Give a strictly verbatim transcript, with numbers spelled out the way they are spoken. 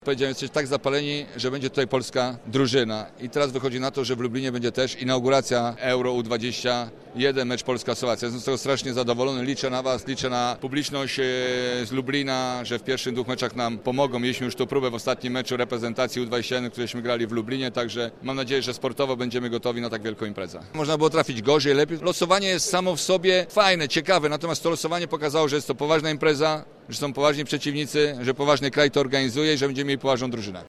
Powiedziałem, jesteś tak zapaleni, że będzie tutaj polska drużyna. I teraz wychodzi na to, że w Lublinie będzie też inauguracja Euro U dwadzieścia jeden, mecz Polska-Słowacja. Jestem z tego strasznie zadowolony. Liczę na Was, liczę na publiczność z Lublina, że w pierwszych dwóch meczach nam pomogą. Mieliśmy już tą próbę w ostatnim meczu reprezentacji U dwadzieścia jeden, któreśmy grali w Lublinie, także mam nadzieję, że sportowo będziemy gotowi na tak wielką imprezę. Można było trafić gorzej, lepiej. Losowanie jest samo w sobie fajne, ciekawe, natomiast to losowanie pokazało, że jest to poważna impreza, że są poważni przeciwnicy, że poważny kraj to organizuje i że będziemy mieli poważną drużynę.